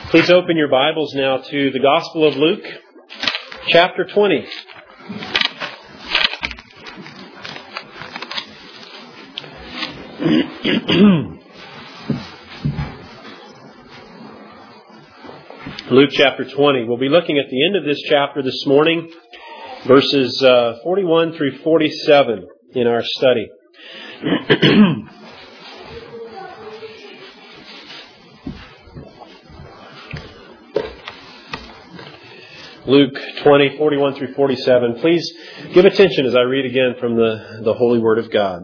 Please open your Bibles now to the Gospel of Luke, chapter 20. Luke chapter 20. We'll be looking at the end of this chapter this morning, verses 41 through 47 in our study. Luke 20, 41 through 47. Please give attention as I read again from the Holy Word of God.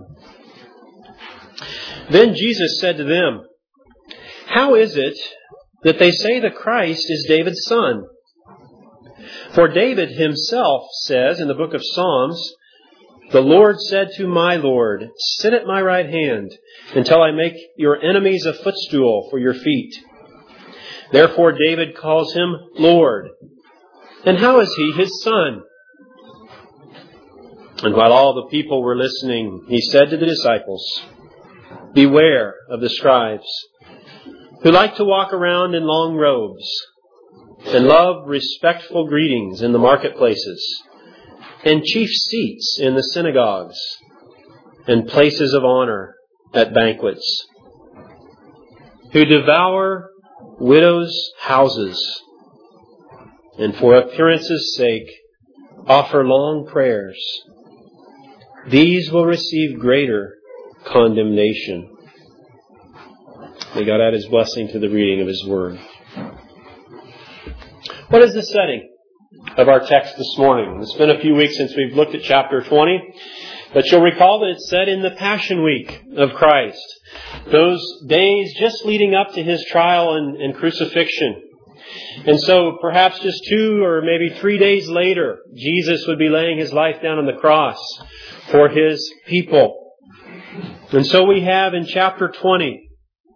Then Jesus said to them, "How is it that they say the Christ is David's son? For David himself says in the book of Psalms, 'The Lord said to my Lord, sit at my right hand until I make your enemies a footstool for your feet.' Therefore David calls him Lord. And how is he his son?" And while all the people were listening, he said to the disciples, "Beware of the scribes, who like to walk around in long robes, and love respectful greetings in the marketplaces, and chief seats in the synagogues, and places of honor at banquets, who devour widows' houses, and for appearance's sake offer long prayers. These will receive greater condemnation." May God add His blessing to the reading of His Word. What is the setting of our text this morning? It's been a few weeks since we've looked at chapter 20, but you'll recall that it's set in the Passion Week of Christ, those days just leading up to His trial and crucifixion. And so perhaps just 2 or maybe 3 days later, Jesus would be laying His life down on the cross for His people. And so we have in chapter 20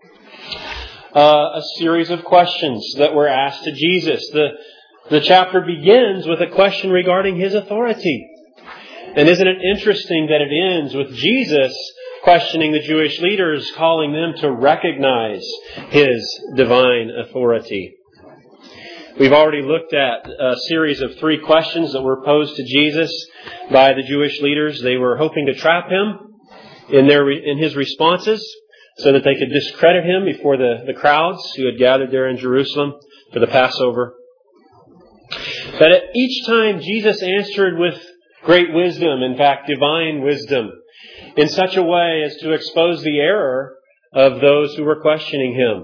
a series of questions that were asked to Jesus. The chapter begins with a question regarding His authority. And isn't it interesting that it ends with Jesus questioning the Jewish leaders, calling them to recognize His divine authority? We've already looked at a series of 3 questions that were posed to Jesus by the Jewish leaders. They were hoping to trap Him in His responses so that they could discredit Him before the crowds who had gathered there in Jerusalem for the Passover. But at each time Jesus answered with great wisdom, in fact, divine wisdom, in such a way as to expose the error of those who were questioning Him.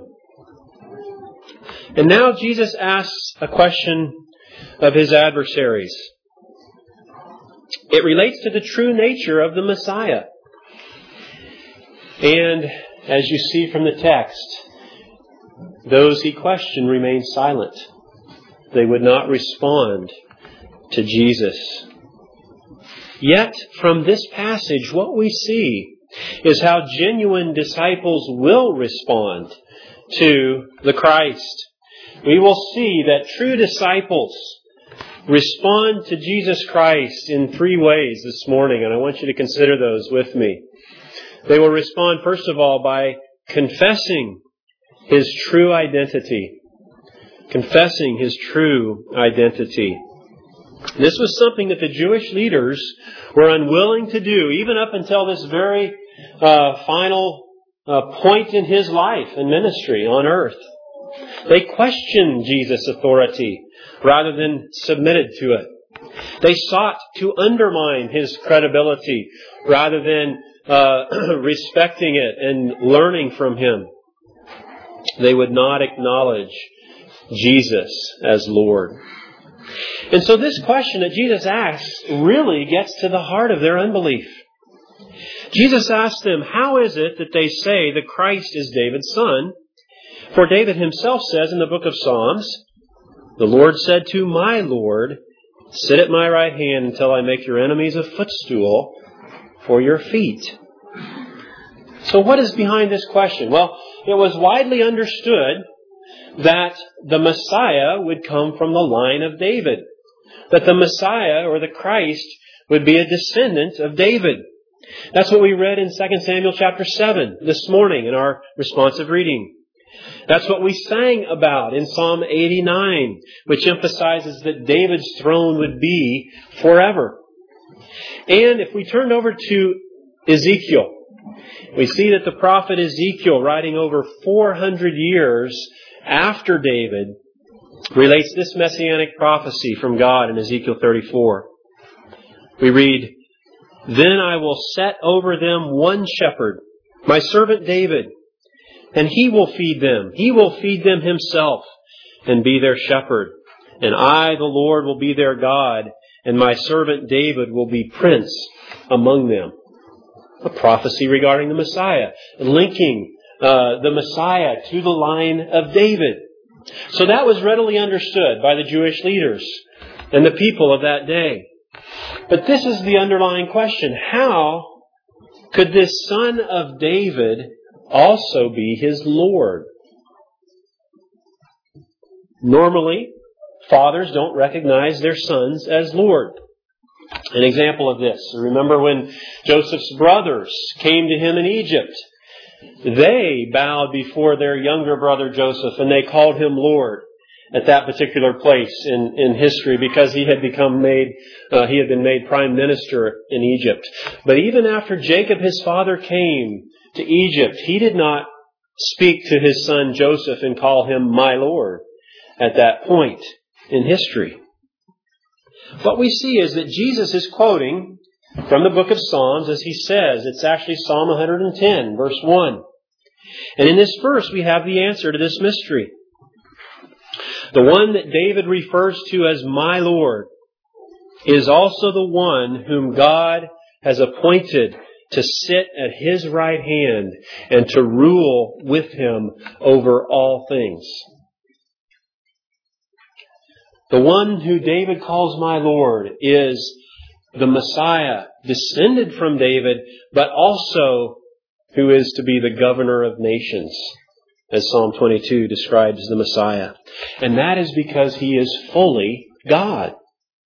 And now Jesus asks a question of His adversaries. It relates to the true nature of the Messiah. And as you see from the text, those He questioned remained silent. They would not respond to Jesus. Yet, from this passage, what we see is how genuine disciples will respond to the Christ. We will see that true disciples respond to Jesus Christ in 3 ways this morning, and I want you to consider those with me. They will respond, first of all, by confessing His true identity. Confessing His true identity. This was something that the Jewish leaders were unwilling to do, even up until this very final point in His life and ministry on earth. They questioned Jesus' authority rather than submitted to it. They sought to undermine His credibility rather than respecting it and learning from Him. They would not acknowledge Jesus as Lord. And so this question that Jesus asks really gets to the heart of their unbelief. Jesus asks them, "How is it that they say the Christ is David's son? For David himself says in the book of Psalms, 'The Lord said to my Lord, sit at my right hand until I make your enemies a footstool for your feet.'" So what is behind this question? Well, it was widely understood that the Messiah would come from the line of David. That the Messiah, or the Christ, would be a descendant of David. That's what we read in 2 Samuel chapter 7 this morning in our responsive reading. That's what we sang about in Psalm 89, which emphasizes that David's throne would be forever. And if we turn over to Ezekiel, we see that the prophet Ezekiel, writing over 400 years after David, relates this messianic prophecy from God in Ezekiel 34. We read, "Then I will set over them one shepherd, my servant David, and he will feed them. He will feed them himself and be their shepherd. And I, the Lord, will be their God, and my servant David will be prince among them." A prophecy regarding the Messiah, linking the Messiah to the line of David. So that was readily understood by the Jewish leaders and the people of that day. But this is the underlying question. How could this son of David also be his Lord? Normally, fathers don't recognize their sons as Lord. An example of this, remember when Joseph's brothers came to him in Egypt, they bowed before their younger brother Joseph and they called him Lord at that particular place in history because he had been made prime minister in Egypt. But even after Jacob, his father, came to Egypt, he did not speak to his son Joseph and call him my Lord at that point in history. What we see is that Jesus is quoting from the book of Psalms, as he says. It's actually Psalm 110, verse 1. And in this verse, we have the answer to this mystery. The one that David refers to as my Lord is also the one whom God has appointed to sit at his right hand and to rule with him over all things. The one who David calls my Lord is the Messiah, descended from David, but also who is to be the governor of nations, as Psalm 22 describes the Messiah. And that is because he is fully God.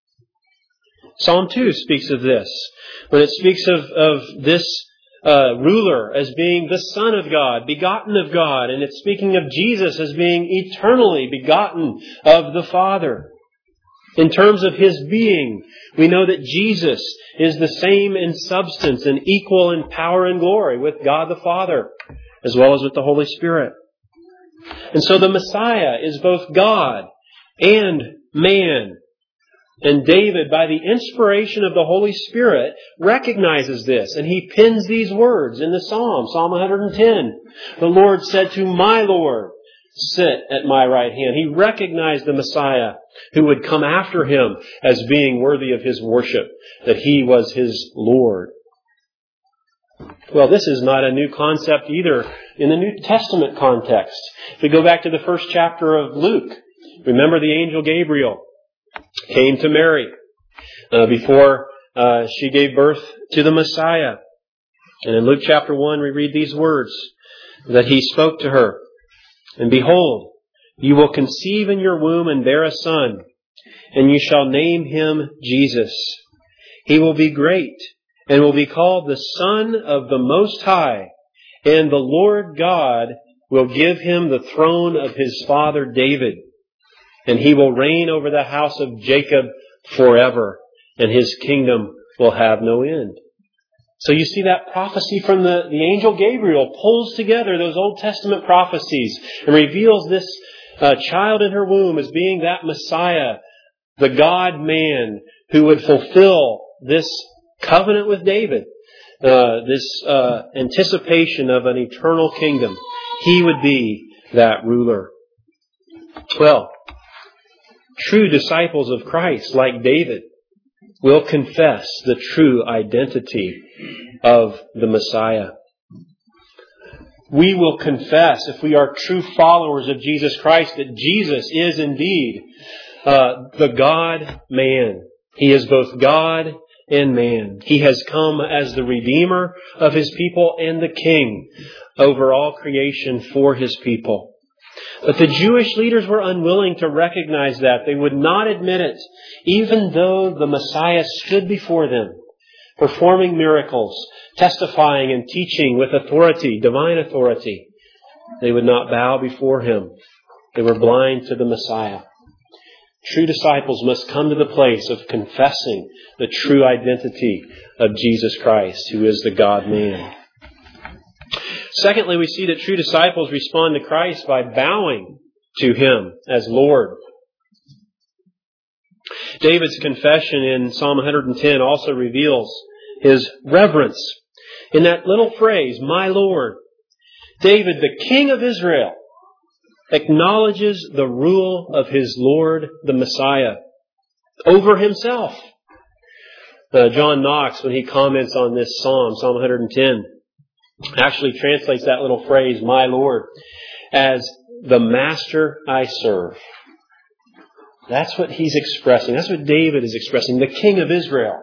Psalm 2 speaks of this. When it speaks of this ruler as being the Son of God, begotten of God, and it's speaking of Jesus as being eternally begotten of the Father. In terms of his being, we know that Jesus is the same in substance and equal in power and glory with God the Father, as well as with the Holy Spirit. And so the Messiah is both God and man. And David, by the inspiration of the Holy Spirit, recognizes this. And he pins these words in the Psalm, Psalm 110. The Lord said to my Lord, sit at my right hand. He recognized the Messiah who would come after him as being worthy of his worship, that he was his Lord. Well, this is not a new concept either in the New Testament context. If we go back to the first chapter of Luke, remember the angel Gabriel came to Mary before she gave birth to the Messiah. And in Luke chapter 1, we read these words that he spoke to her. And behold, you will conceive in your womb and bear a son, and you shall name him Jesus. He will be great and will be called the Son of the Most High, and the Lord God will give him the throne of his father David. And he will reign over the house of Jacob forever, and his kingdom will have no end. So you see that prophecy from the angel Gabriel pulls together those Old Testament prophecies and reveals this child in her womb as being that Messiah, the God-man who would fulfill this covenant with David, this anticipation of an eternal kingdom. He would be that ruler. Well, true disciples of Christ, like David, will confess the true identity of the Messiah. We will confess, if we are true followers of Jesus Christ, that Jesus is indeed the God-man. He is both God and man. He has come as the Redeemer of His people and the King over all creation for His people. But the Jewish leaders were unwilling to recognize that. They would not admit it, even though the Messiah stood before them, performing miracles, testifying and teaching with authority, divine authority. They would not bow before Him. They were blind to the Messiah. True disciples must come to the place of confessing the true identity of Jesus Christ, who is the God-man. Secondly, we see that true disciples respond to Christ by bowing to Him as Lord. David's confession in Psalm 110 also reveals his reverence. In that little phrase, my Lord, David, the King of Israel, acknowledges the rule of his Lord, the Messiah, over himself. John Knox, when he comments on this Psalm 110, actually translates that little phrase, my Lord, as the Master I serve. That's what he's expressing. That's what David is expressing, the King of Israel.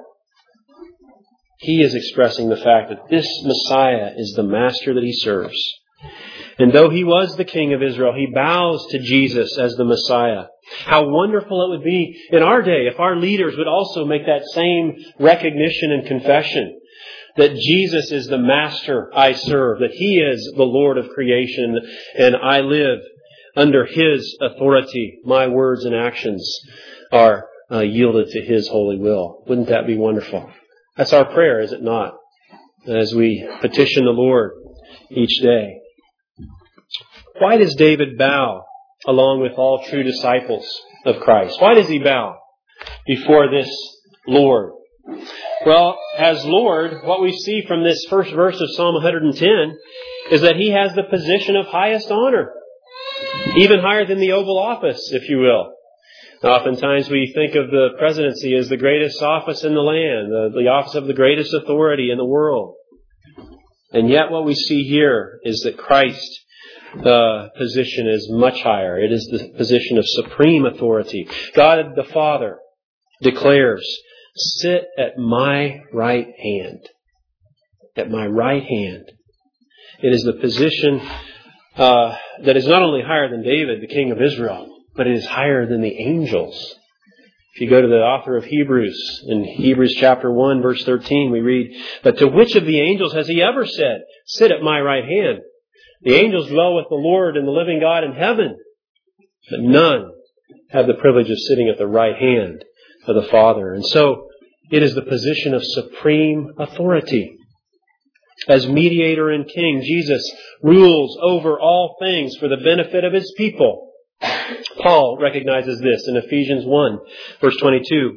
He is expressing the fact that this Messiah is the Master that he serves. And though he was the King of Israel, he bows to Jesus as the Messiah. How wonderful it would be in our day if our leaders would also make that same recognition and confession that Jesus is the Master I serve, that He is the Lord of creation, and I live under His authority. My words and actions are yielded to His holy will. Wouldn't that be wonderful? That's our prayer, is it not? As we petition the Lord each day. Why does David bow along with all true disciples of Christ? Why does he bow before this Lord? Well, as Lord, what we see from this first verse of Psalm 110 is that He has the position of highest honor, even higher than the Oval Office, if you will. Oftentimes we think of the presidency as the greatest office in the land, the office of the greatest authority in the world. And yet what we see here is that Christ, the position is much higher. It is the position of supreme authority. God the Father declares, sit at my right hand. At my right hand. It is the position that is not only higher than David, the King of Israel, but it is higher than the angels. If you go to the author of Hebrews, in Hebrews chapter 1, verse 13, we read, but to which of the angels has He ever said, sit at my right hand? The angels dwell with the Lord and the living God in heaven, but none have the privilege of sitting at the right hand of the Father. And so, it is the position of supreme authority. As mediator and king, Jesus rules over all things for the benefit of His people. Paul recognizes this in Ephesians 1, verse 22.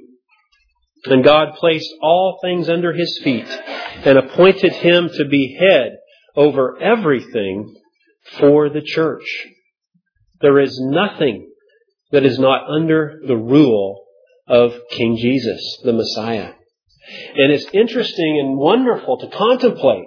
And God placed all things under His feet and appointed Him to be head over everything for the church. There is nothing that is not under the rule of King Jesus, the Messiah. And it's interesting and wonderful to contemplate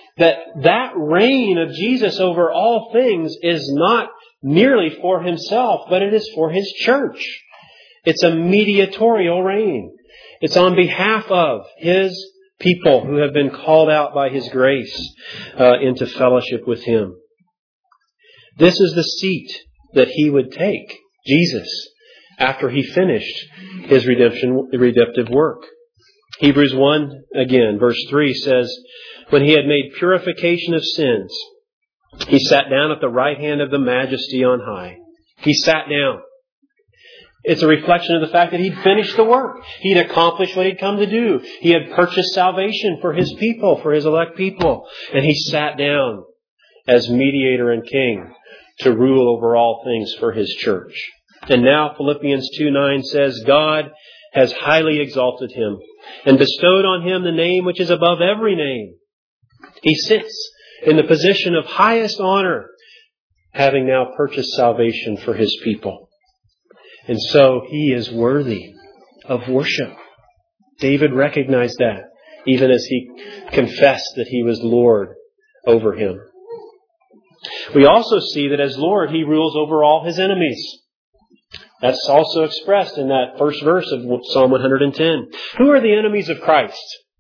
that reign of Jesus over all things is not merely for Himself, but it is for His church. It's a mediatorial reign. It's on behalf of His people who have been called out by His grace into fellowship with Him. This is the seat that He would take, Jesus, after He finished His redemptive work. Hebrews 1, again, verse 3 says, when He had made purification of sins, He sat down at the right hand of the Majesty on high. He sat down. It's a reflection of the fact that He'd finished the work. He'd accomplished what He'd come to do. He had purchased salvation for His people, for His elect people. And He sat down as mediator and king to rule over all things for His church. And now Philippians 2:9 says, God has highly exalted Him and bestowed on Him the name which is above every name. He sits in the position of highest honor, having now purchased salvation for His people. And so He is worthy of worship. David recognized that, even as he confessed that He was Lord over him. We also see that as Lord, He rules over all His enemies. That's also expressed in that first verse of Psalm 110. Who are the enemies of Christ?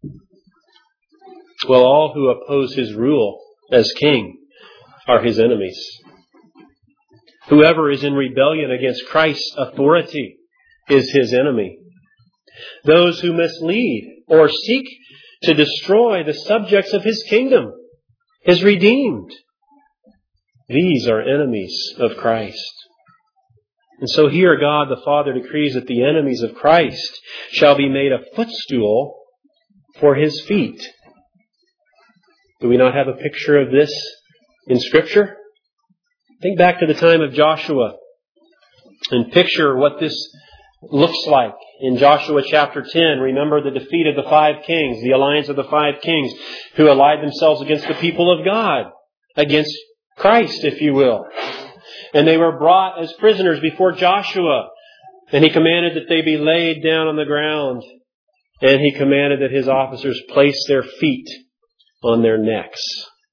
Well, all who oppose His rule as King are His enemies. Whoever is in rebellion against Christ's authority is His enemy. Those who mislead or seek to destroy the subjects of His kingdom, His redeemed, These are enemies of Christ. And so here God the Father decrees that the enemies of Christ shall be made a footstool for His feet. Do we not have a picture of this in Scripture? Think back to the time of Joshua and picture what this looks like. In Joshua chapter 10, remember the defeat of the 5 kings, the alliance of the 5 kings who allied themselves against the people of God, against Christ, if you will. And they were brought as prisoners before Joshua. And he commanded that they be laid down on the ground. And he commanded that his officers place their feet on their necks.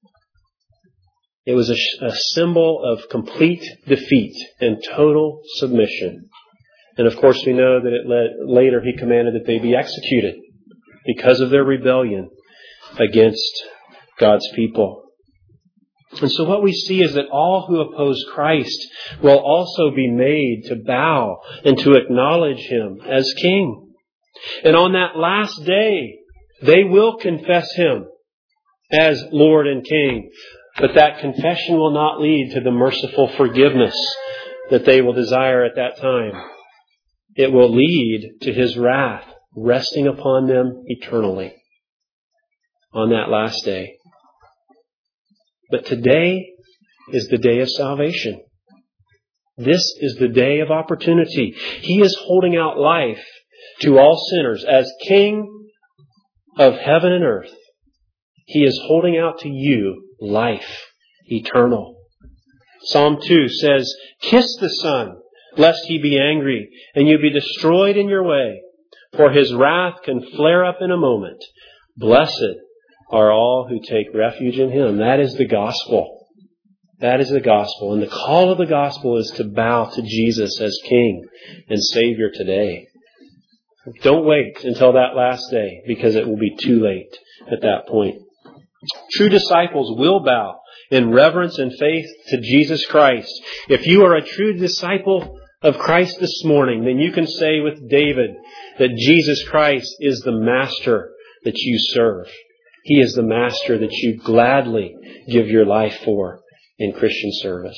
It was a symbol of complete defeat and total submission. And of course we know that later he commanded that they be executed because of their rebellion against God's people. And so what we see is that all who oppose Christ will also be made to bow and to acknowledge Him as King. And on that last day, they will confess Him as Lord and King. But that confession will not lead to the merciful forgiveness that they will desire at that time. It will lead to His wrath resting upon them eternally on that last day. But today is the day of salvation. This is the day of opportunity. He is holding out life to all sinners as King of heaven and earth. He is holding out to you life eternal. Psalm 2 says, "Kiss the Son, lest He be angry, and you be destroyed in your way. For His wrath can flare up in a moment. Blessed are all who take refuge in Him." That is the gospel. That is the gospel. And the call of the gospel is to bow to Jesus as King and Savior today. Don't wait until that last day, because it will be too late at that point. True disciples will bow in reverence and faith to Jesus Christ. If you are a true disciple of Christ this morning, then you can say with David that Jesus Christ is the master that you serve. He is the master that you gladly give your life for in Christian service.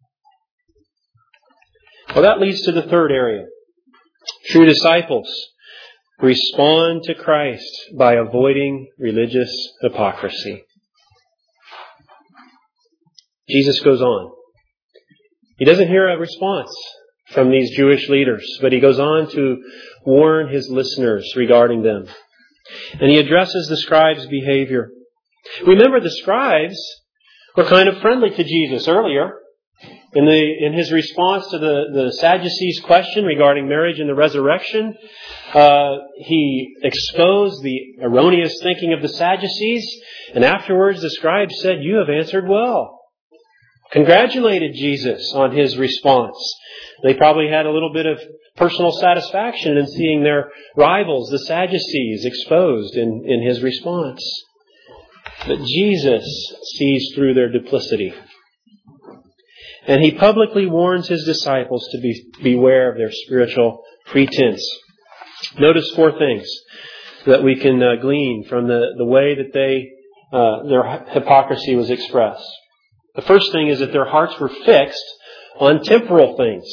Well, that leads to the third area. True disciples respond to Christ by avoiding religious hypocrisy. Jesus goes on. He doesn't hear a response from these Jewish leaders, but He goes on to warn His listeners regarding them. And He addresses the scribes' behavior. Remember, the scribes were kind of friendly to Jesus earlier. In His response to the Sadducees' question regarding marriage and the resurrection, He exposed the erroneous thinking of the Sadducees. And afterwards, the scribes said, "You have answered well." Congratulated Jesus on His response. They probably had a little bit of personal satisfaction in seeing their rivals, the Sadducees, exposed in His response. But Jesus sees through their duplicity. And He publicly warns His disciples to beware of their spiritual pretense. Notice 4 things that we can glean from the way that their hypocrisy was expressed. The first thing is that their hearts were fixed on temporal things.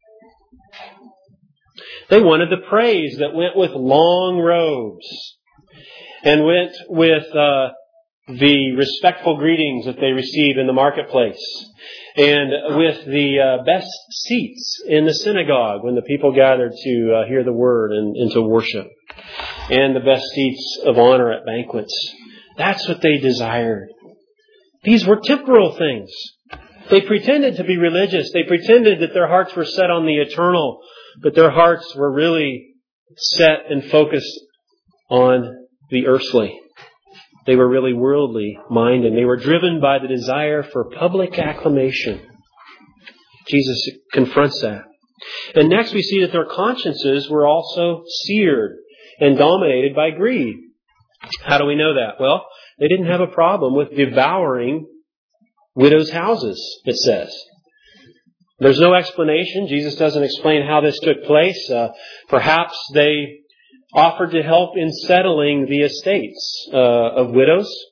They wanted the praise that went with long robes and went with the respectful greetings that they received in the marketplace, and with the best seats in the synagogue when the people gathered to hear the word and to worship, and the best seats of honor at banquets. That's what they desired. These were temporal things. They pretended to be religious. They pretended that their hearts were set on the eternal, but their hearts were really set and focused on the earthly. They were really worldly minded. They were driven by the desire for public acclamation. Jesus confronts that. And next we see that their consciences were also seared and dominated by greed. How do we know that? Well, they didn't have a problem with devouring widows' houses, it says. There's no explanation. Jesus doesn't explain how this took place. Perhaps they offered to help in settling the estates of widows.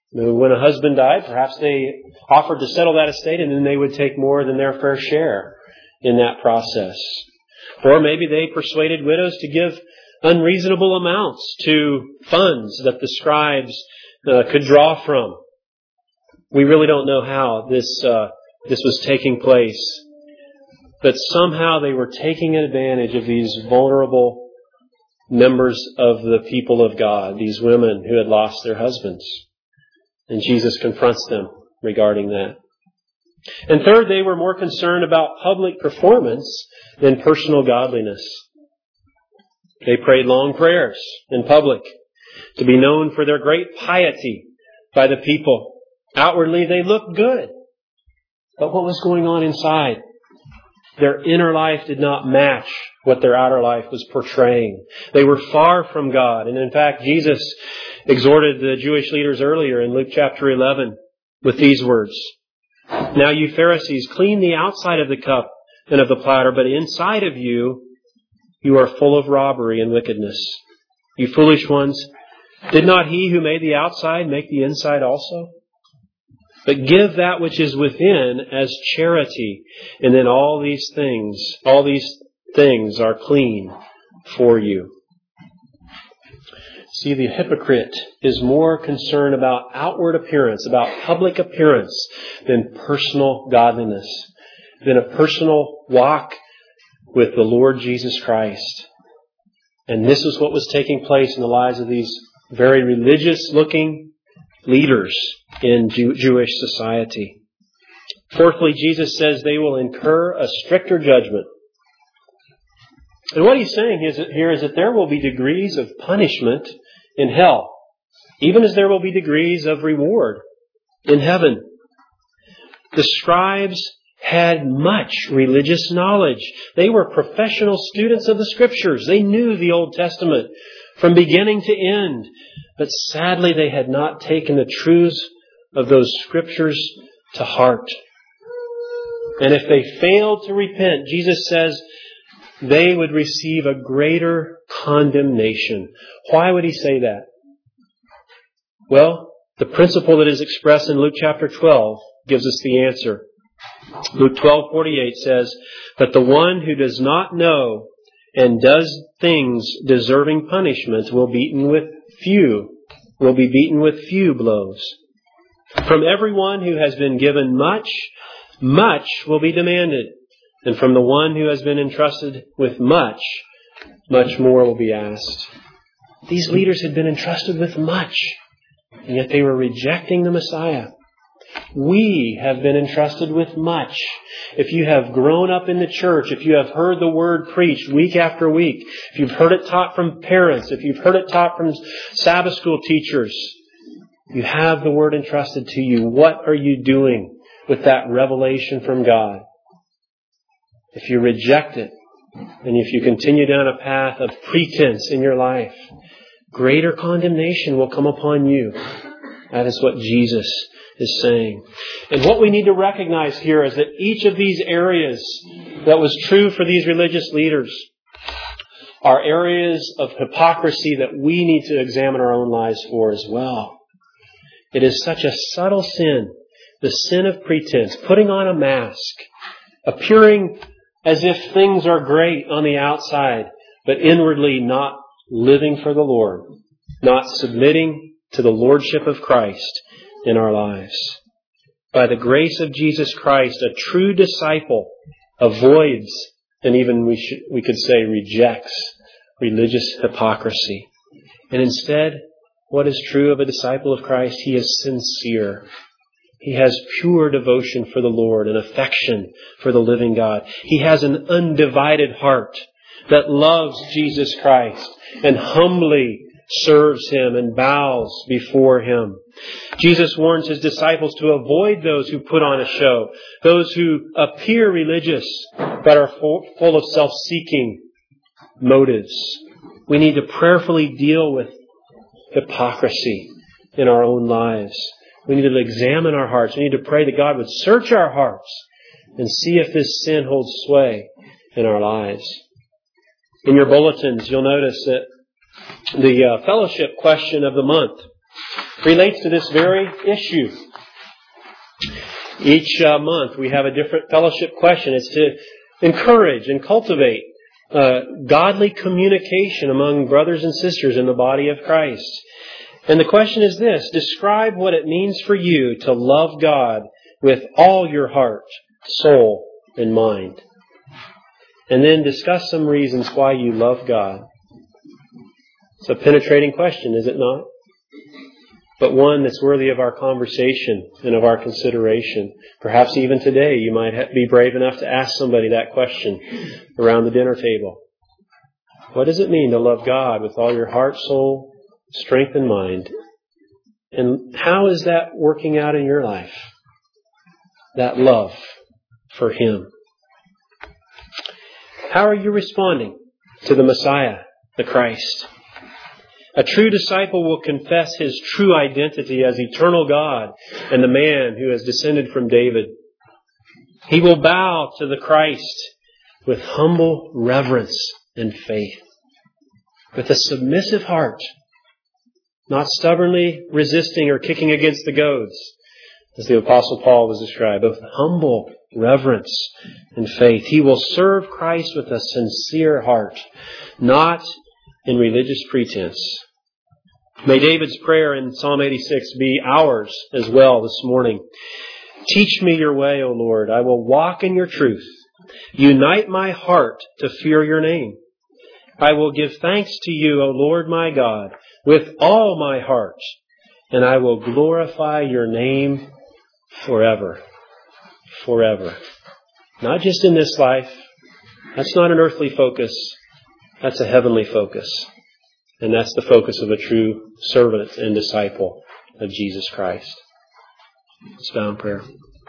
When a husband died, perhaps they offered to settle that estate, and then they would take more than their fair share in that process. Or maybe they persuaded widows to give unreasonable amounts to funds that the scribes could draw from. We really don't know how this was taking place. But somehow they were taking advantage of these vulnerable members of the people of God, these women who had lost their husbands. And Jesus confronts them regarding that. And third, they were more concerned about public performance than personal godliness. They prayed long prayers in public to be known for their great piety by the people. Outwardly, they looked good. But what was going on inside? Their inner life did not match what their outer life was portraying. They were far from God. And in fact, Jesus exhorted the Jewish leaders earlier in Luke chapter 11 with these words. Now you Pharisees, clean the outside of the cup and of the platter, but inside of you are full of robbery and wickedness. You foolish ones, did not he who made the outside make the inside also? But give that which is within as charity, and then all these things are clean for you. See, the hypocrite is more concerned about outward appearance, about public appearance, than personal godliness, than a personal walk with the Lord Jesus Christ. And this is what was taking place in the lives of these very religious-looking leaders in Jewish society. Fourthly, Jesus says they will incur a stricter judgment. And what he's saying here is that there will be degrees of punishment in hell, even as there will be degrees of reward in heaven. The scribes had much religious knowledge. They were professional students of the Scriptures. They knew the Old Testament from beginning to end. But sadly, they had not taken the truths of those Scriptures to heart. And if they failed to repent, Jesus says they would receive a greater condemnation. Why would he say that? Well, the principle that is expressed in Luke chapter 12 gives us the answer. Luke 12:48 says, "But the one who does not know and does things deserving punishment will be beaten with few blows. From everyone who has been given much, much will be demanded. And from the one who has been entrusted with much, much more will be asked." These leaders had been entrusted with much, and yet they were rejecting the Messiah. We have been entrusted with much. If you have grown up in the church, if you have heard the Word preached week after week, if you've heard it taught from parents, if you've heard it taught from Sabbath school teachers, you have the Word entrusted to you. What are you doing with that revelation from God? If you reject it, and if you continue down a path of pretense in your life, greater condemnation will come upon you. That is what Jesus is saying. And what we need to recognize here is that each of these areas that was true for these religious leaders are areas of hypocrisy that we need to examine our own lives for as well. It is such a subtle sin, the sin of pretense, putting on a mask, appearing as if things are great on the outside, but inwardly not living for the Lord, not submitting to the Lordship of Christ in our lives. By the grace of Jesus Christ, a true disciple avoids, and even we could say rejects, religious hypocrisy. And instead, what is true of a disciple of Christ? He is sincere. He has pure devotion for the Lord and affection for the living God. He has an undivided heart that loves Jesus Christ and humbly serves Him and bows before Him. Jesus warns His disciples to avoid those who put on a show, those who appear religious but are full of self-seeking motives. We need to prayerfully deal with hypocrisy in our own lives. We need to examine our hearts. We need to pray that God would search our hearts and see if this sin holds sway in our lives. In your bulletins, you'll notice that the fellowship question of the month relates to this very issue. Each month we have a different fellowship question. It's to encourage and cultivate godly communication among brothers and sisters in the body of Christ. And the question is this: describe what it means for you to love God with all your heart, soul, and mind. And then discuss some reasons why you love God. It's a penetrating question, is it not? But one that's worthy of our conversation and of our consideration. Perhaps even today you might be brave enough to ask somebody that question around the dinner table. What does it mean to love God with all your heart, soul, strength, and mind? And how is that working out in your life? That love for Him. How are you responding to the Messiah, the Christ? A true disciple will confess his true identity as eternal God and the man who has descended from David. He will bow to the Christ with humble reverence and faith, with a submissive heart, not stubbornly resisting or kicking against the goads, as the Apostle Paul was described, but with humble reverence and faith. He will serve Christ with a sincere heart, not in religious pretense. May David's prayer in Psalm 86 be ours as well this morning. Teach me your way, O Lord. I will walk in your truth. Unite my heart to fear your name. I will give thanks to you, O Lord my God, with all my heart, and I will glorify your name forever. Forever. Not just in this life. That's not an earthly focus. That's a heavenly focus. And that's the focus of a true servant and disciple of Jesus Christ. Let's bow in prayer.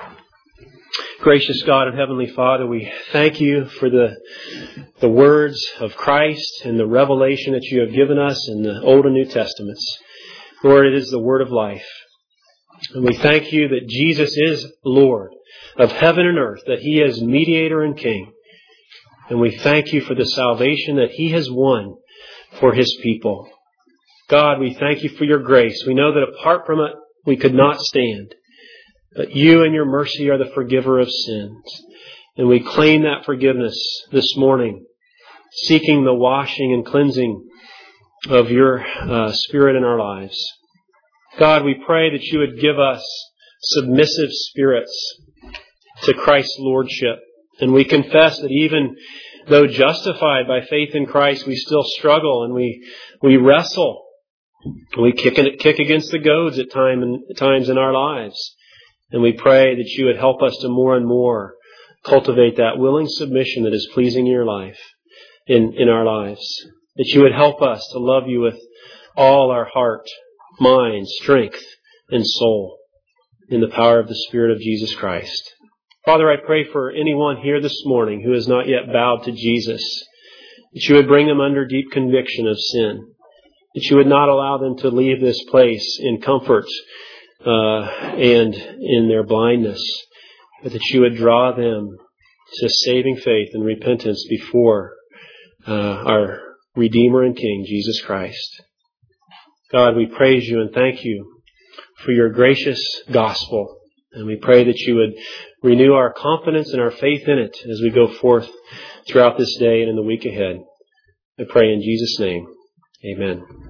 Gracious God and Heavenly Father, we thank you for the words of Christ and the revelation that you have given us in the Old and New Testaments. Lord, it is the word of life. And we thank you that Jesus is Lord of heaven and earth, that He is mediator and King. And we thank you for the salvation that He has won for His people. God, we thank you for your grace. We know that apart from it, we could not stand. But you and your mercy are the forgiver of sins. And we claim that forgiveness this morning, seeking the washing and cleansing of your Spirit in our lives. God, we pray that you would give us submissive spirits to Christ's Lordship. And we confess that even though justified by faith in Christ, we still struggle and we wrestle. We kick against the goads at times in our lives. And we pray that you would help us to more and more cultivate that willing submission that is pleasing in your life, in our lives. That you would help us to love you with all our heart, mind, strength, and soul in the power of the Spirit of Jesus Christ. Father, I pray for anyone here this morning who has not yet bowed to Jesus, that you would bring them under deep conviction of sin, that you would not allow them to leave this place in comfort and in their blindness, but that you would draw them to saving faith and repentance before our Redeemer and King, Jesus Christ. God, we praise you and thank you for your gracious gospel. And we pray that you would renew our confidence and our faith in it as we go forth throughout this day and in the week ahead. I pray in Jesus' name. Amen.